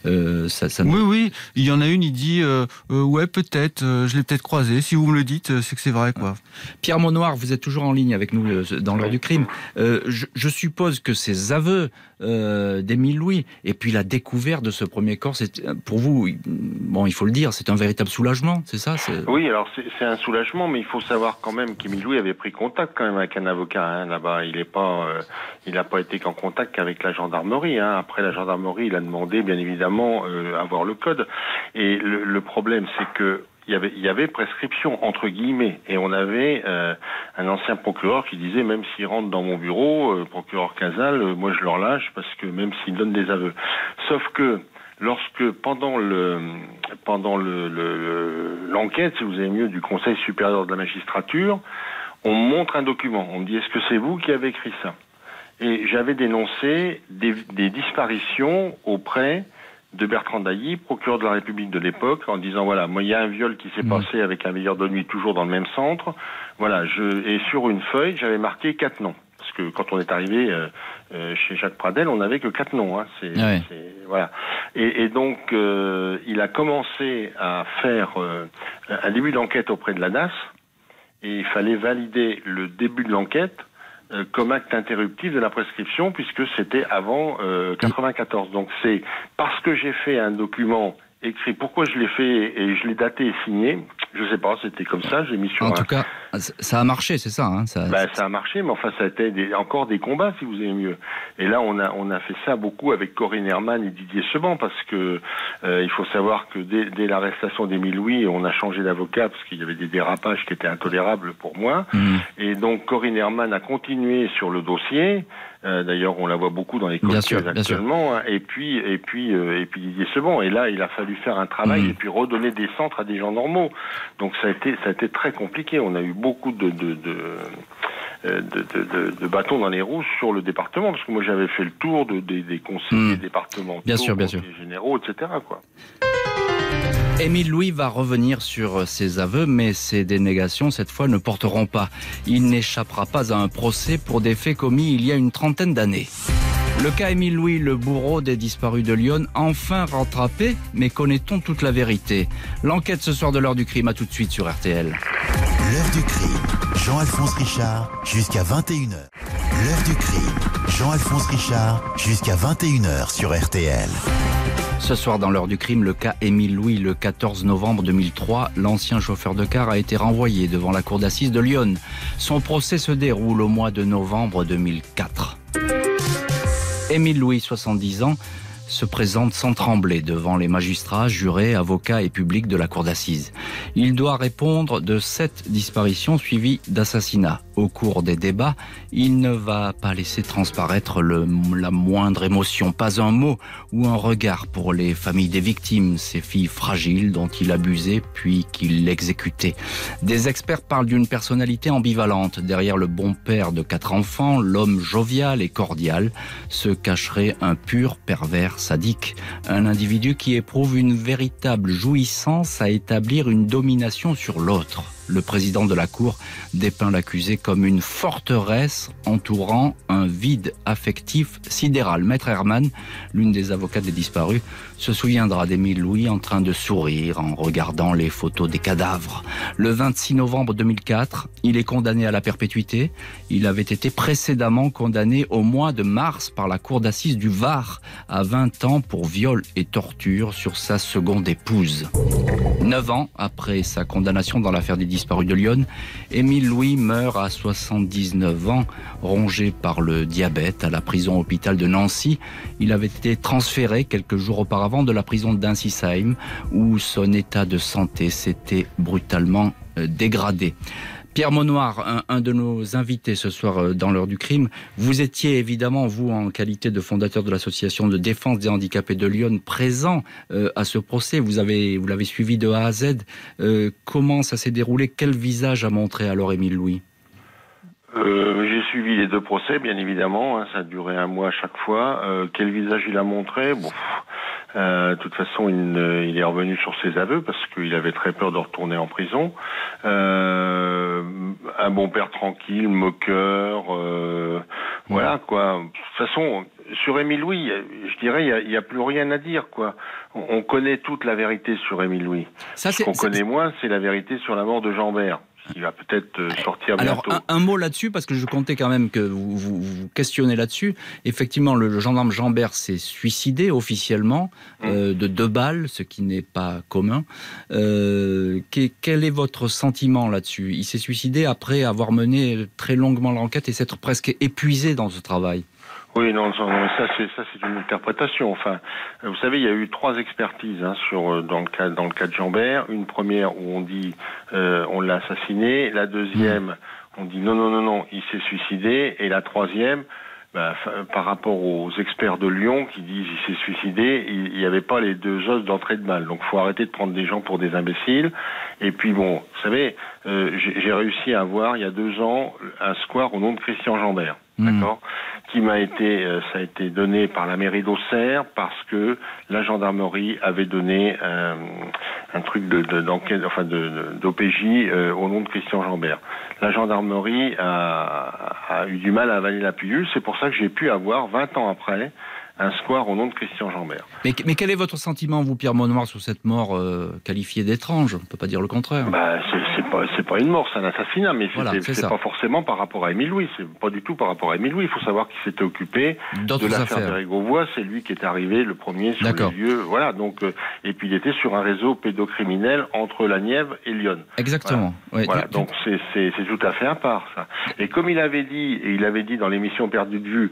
Oui. Il y en a une. Il dit, ouais, peut-être. Je l'ai peut-être croisé. Si vous me le dites, c'est que c'est vrai, quoi. Pierre Maunoir, vous êtes toujours en ligne avec nous dans l'heure du crime. Je suppose que ces aveux d'Émile Louis et puis la découverte de ce premier corps, c'est pour vous, bon, il faut le dire, c'est un véritable soulagement, c'est ça ? Oui, alors c'est un soulagement, mais il faut savoir quand même qu'Émile Louis avait pris contact quand même avec un avocat là-bas. Il n'a pas été qu'en contact qu'avec la gendarmerie. Après la gendarmerie, il a demandé bien évidemment à voir le code. Et le problème, c'est que il y avait prescription entre guillemets, et on avait un ancien procureur qui disait même s'ils rentrent dans mon bureau, procureur Casal, moi je leur lâche parce que même s'ils donnent des aveux. Sauf que lorsque pendant l'enquête, si vous avez mieux, du Conseil supérieur de la magistrature, on me montre un document. On me dit est-ce que c'est vous qui avez écrit ça? Et j'avais dénoncé des disparitions auprès de Bertrand Dailly, procureur de la République de l'époque, en disant voilà, moi il y a un viol qui s'est passé avec un veilleur de nuit toujours dans le même centre. Voilà, et sur une feuille, j'avais marqué 4 noms. Parce que quand on est arrivé chez Jacques Pradel, on n'avait que 4 noms. Voilà. Et donc, il a commencé à faire un début d'enquête auprès de la DAS, et il fallait valider le début de l'enquête comme acte interruptif de la prescription, puisque c'était avant 94. Donc c'est parce que j'ai fait un document écrit, pourquoi je l'ai fait et je l'ai daté et signé, je sais pas, c'était comme ça, j'ai mis sur En tout cas, ça a marché, c'est ça, hein, ça a marché, mais enfin ça a été encore des combats, si vous aimez mieux. Et là, on a fait ça beaucoup avec Corinne Herman et Didier Seban, parce que il faut savoir que dès l'arrestation d'Émile Louis, on a changé d'avocat parce qu'il y avait des dérapages qui étaient intolérables pour moi. Et donc Corinne Herman a continué sur le dossier. D'ailleurs, on la voit beaucoup dans les comités actuellement. Et puis Didier Seban. Et là, il a fallu faire un travail et puis redonner des centres à des gens normaux. Donc ça a été très compliqué. On a eu beaucoup de bâtons dans les roues sur le département, parce que moi j'avais fait le tour des conseillers départementaux, bien sûr. généraux, etc. Émile Louis va revenir sur ses aveux, mais ses dénégations, cette fois, ne porteront pas. Il n'échappera pas à un procès pour des faits commis il y a une trentaine d'années. Le cas Émile Louis, le bourreau des disparus de Lyon, enfin rattrapé, mais connaît-on toute la vérité? L'enquête ce soir de l'heure du crime, à tout de suite sur RTL. L'heure du crime, Jean-Alphonse Richard, jusqu'à 21h. L'heure du crime, Jean-Alphonse Richard, jusqu'à 21h sur RTL. Ce soir dans l'heure du crime, le cas Émile Louis, le 14 novembre 2003, l'ancien chauffeur de car a été renvoyé devant la cour d'assises de Lyon. Son procès se déroule au mois de novembre 2004. Émile Louis, 70 ans, se présente sans trembler devant les magistrats, jurés, avocats et publics de la cour d'assises. Il doit répondre de 7 disparitions suivies d'assassinats. Au cours des débats, il ne va pas laisser transparaître la moindre émotion, pas un mot ou un regard pour les familles des victimes, ces filles fragiles dont il abusait puis qu'il exécutait. Des experts parlent d'une personnalité ambivalente. Derrière le bon père de 4 enfants, l'homme jovial et cordial, se cacherait un pur pervers sadique, un individu qui éprouve une véritable jouissance à établir une domination sur l'autre. Le président de la Cour dépeint l'accusé comme une forteresse entourant un vide affectif sidéral. Maître Herman, l'une des avocates des disparus, se souviendra d'Émile Louis en train de sourire en regardant les photos des cadavres. Le 26 novembre 2004, il est condamné à la perpétuité. Il avait été précédemment condamné au mois de mars par la cour d'assises du Var à 20 ans pour viol et torture sur sa seconde épouse. 9 ans après sa condamnation dans l'affaire des disparus de Lyon, Émile Louis meurt à 79 ans, rongé par le diabète à la prison hôpital de Nancy. Il avait été transféré quelques jours auparavant de la prison d'Insisheim, où son état de santé s'était brutalement dégradé. Pierre Maunoir, un de nos invités ce soir dans l'heure du crime, vous étiez évidemment, vous, en qualité de fondateur de l'association de défense des handicapés de Lyon, présent à ce procès. Vous l'avez suivi de A à Z. Comment ça s'est déroulé? Quel visage a montré alors Émile Louis? J'ai suivi les 2 procès, bien évidemment. Ça a duré 1 mois à chaque fois. Quel visage il a montré? De toute façon, il est revenu sur ses aveux parce qu'il avait très peur de retourner en prison. Un bon père tranquille, moqueur, voilà quoi. De toute façon, sur Émile Louis, je dirais, il y a plus rien à dire quoi. On connaît toute la vérité sur Émile Louis. Ce qu'on connaît moins, c'est la vérité sur la mort de Jean Bert. qui va peut-être sortir alors, bientôt. Un mot là-dessus, parce que je comptais quand même que vous questionnez là-dessus. Effectivement, le gendarme Jeanbert s'est suicidé officiellement de 2 balles, ce qui n'est pas commun. Quel est votre sentiment là-dessus? Il s'est suicidé après avoir mené très longuement l'enquête et s'être presque épuisé dans ce travail. Oui, non, ça c'est une interprétation. Enfin, vous savez, il y a eu 3 expertises dans le cas de Jeanbert. Une première où on dit on l'a assassiné, la deuxième on dit non, il s'est suicidé, et la troisième, par rapport aux experts de Lyon qui disent il s'est suicidé, il n'y avait pas les 2 os d'entrée de balle. Donc, faut arrêter de prendre des gens pour des imbéciles. Et puis bon, vous savez, j'ai réussi à avoir il y a 2 ans un square au nom de Christian Jeanbert. D'accord, qui ça a été donné par la mairie d'Auxerre parce que la gendarmerie avait donné un truc d'enquête, enfin d'OPJ au nom de Christian Jeanbert. La gendarmerie a eu du mal à avaler la pilule, c'est pour ça que j'ai pu avoir 20 ans après un square au nom de Christian Jeanbert. Mais quel est votre sentiment, vous, Pierre Monoir, sur cette mort qualifiée d'étrange? On ne peut pas dire le contraire. C'est pas une mort, c'est un assassinat, mais voilà, c'est pas forcément par rapport à Émile Louis. C'est pas du tout par rapport à Émile Louis. Il faut savoir qu'il s'était occupé de l'affaire d'Éric Grosvois. C'est lui qui est arrivé le premier sur les lieux. Voilà. Donc, et puis il était sur un réseau pédocriminel entre la Nièvre et Lyon. Exactement. Voilà. Donc c'est tout à fait à part, ça. Et comme il avait dit dans l'émission Perdu de vue,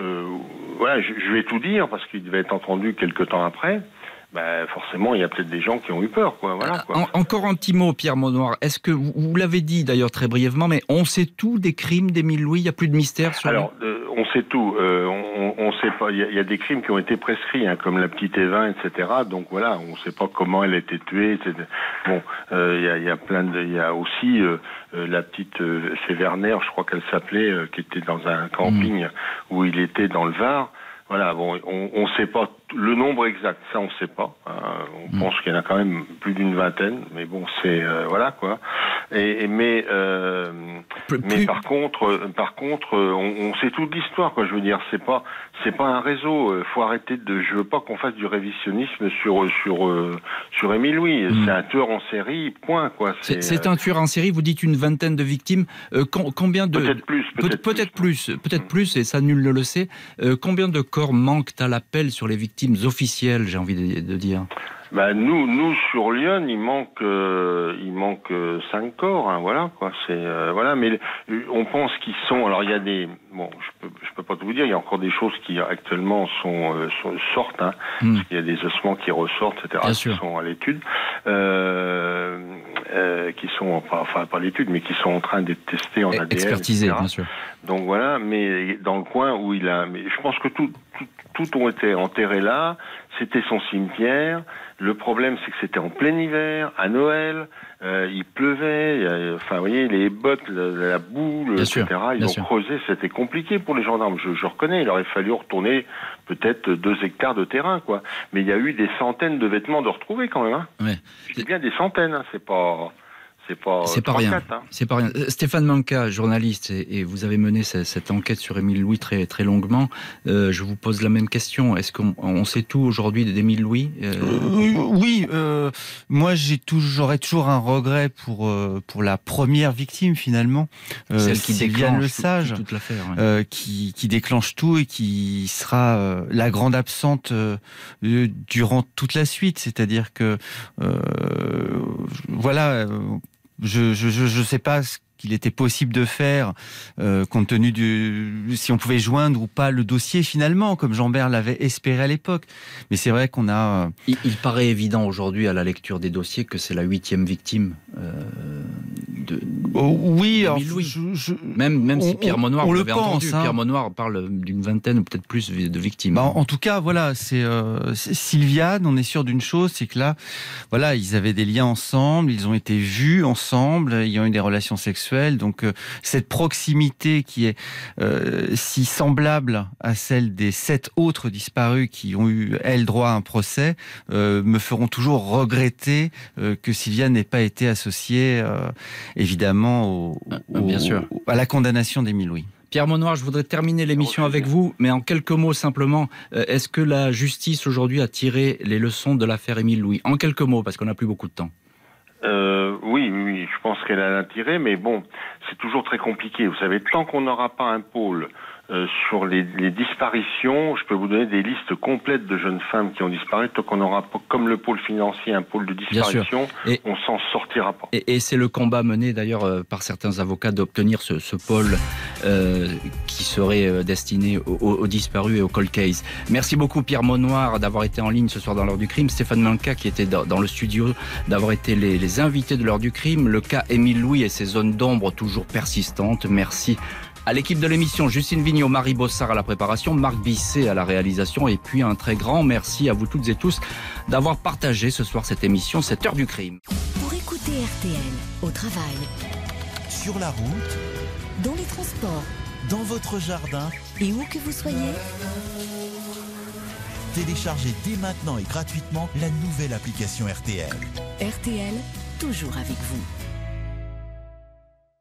voilà, je vais tout dire parce qu'il devait être entendu quelque temps après. Forcément, il y a peut-être des gens qui ont eu peur, quoi. Voilà, quoi. Encore un petit mot, Pierre Monoir. Est-ce que vous l'avez dit d'ailleurs très brièvement, mais on sait tout des crimes d'Émile Louis? Il n'y a plus de mystère sur. Alors, on sait tout. On sait pas. Il y a des crimes qui ont été prescrits, comme la petite Évin, etc. Donc voilà, on ne sait pas comment elle a été tuée. Etc. Bon, il y a plein de. Il y a aussi la petite Séverner, je crois qu'elle s'appelait, qui était dans un camping où il était dans le Var. Voilà, bon, on sait pas le nombre exact, ça on sait pas. On pense qu'il y en a quand même plus d'une vingtaine, mais bon, c'est voilà quoi. Mais par contre, on sait toute l'histoire, quoi. Je veux dire, c'est pas un réseau. Faut arrêter je veux pas qu'on fasse du révisionnisme sur Émile Louis. C'est un tueur en série, point, quoi. C'est un tueur en série. Vous dites une vingtaine de victimes. Combien de peut-être plus, et ça nul ne le sait. Combien de corps manquent à l'appel sur les victimes officielles, j'ai envie de dire? Nous sur Lyon, il manque 5 corps, voilà quoi. Voilà, mais on pense qu'ils sont. Alors il y a des. Bon, je peux pas tout vous dire. Il y a encore des choses qui actuellement sortent, parce qu'il y a des ossements qui ressortent, etc. Bien qui sûr. sont à l'étude, qui sont pas à l'étude, mais qui sont en train d'être testés en ADN, expertisés, etc. bien sûr. Donc voilà, mais dans le coin où mais je pense que tout ont été enterrés là. C'était son cimetière. Le problème, c'est que c'était en plein hiver, à Noël. Il pleuvait. Enfin, vous voyez, les bottes, la boue, etc. Ils ont creusé. C'était compliqué pour les gendarmes. Je reconnais. Il aurait fallu retourner peut-être 2 hectares de terrain, quoi. Mais il y a eu des centaines de vêtements de retrouvés quand même. Ouais. C'est bien des centaines. C'est pas rien. 4, C'est pas rien. Stéphane Manca, journaliste, et vous avez mené cette enquête sur Émile Louis très, très longuement. Je vous pose la même question. Est-ce qu'on sait tout aujourd'hui d'Émile Louis? Oui. Moi, j'aurais toujours un regret pour la première victime, finalement. Celle qui Sylviane déclenche Lesage, toute l'affaire. qui déclenche tout et qui sera la grande absente durant toute la suite. C'est-à-dire que, voilà... Je sais pas ce qu'il était possible de faire compte tenu si on pouvait joindre ou pas le dossier finalement, comme Jeanbert l'avait espéré à l'époque. Mais c'est vrai qu'on a... Il paraît évident aujourd'hui à la lecture des dossiers que c'est la 8e victime oui, alors, même si Pierre Monoir, on vous le l'avez pense, entendu, Pierre Monoir parle d'une vingtaine ou peut-être plus de victimes. En tout cas, voilà, c'est Sylviane, on est sûr d'une chose, c'est que là, voilà, ils avaient des liens ensemble, ils ont été vus ensemble, ils ont eu des relations sexuelles, donc cette proximité qui est si semblable à celle des 7 autres disparus qui ont eu, elles, droit à un procès, me feront toujours regretter que Sylviane n'ait pas été associée, évidemment, bien sûr, à la condamnation d'Émile Louis. Pierre Monoir, je voudrais terminer l'émission avec vous, mais en quelques mots simplement. Est-ce que la justice aujourd'hui a tiré les leçons de l'affaire Émile Louis? En quelques mots, parce qu'on n'a plus beaucoup de temps. Oui, je pense qu'elle a l'intérêt, mais bon, c'est toujours très compliqué. Vous savez, tant qu'on n'aura pas un pôle sur les disparitions, je peux vous donner des listes complètes de jeunes femmes qui ont disparu. Tant qu'on n'aura pas, comme le pôle financier, un pôle de disparition, on s'en sortira pas. Et c'est le combat mené d'ailleurs par certains avocats d'obtenir ce pôle qui serait destiné aux disparus et aux cold case. Merci beaucoup Pierre Monnoir d'avoir été en ligne ce soir dans l'heure du crime. Stéphane Manka qui était dans le studio, d'avoir été les invités de l'heure du crime. Le cas Émile Louis et ses zones d'ombre toujours persistantes. Merci à l'équipe de l'émission, Justine Vignot, Marie Bossard à la préparation, Marc Bisset à la réalisation, et puis un très grand merci à vous toutes et tous d'avoir partagé ce soir cette émission, cette heure du crime. Pour écouter RTL, au travail, Sur la route, dans les transports dans votre jardin, et où que vous soyez, téléchargez dès maintenant et gratuitement la nouvelle application RTL. RTL, toujours avec vous.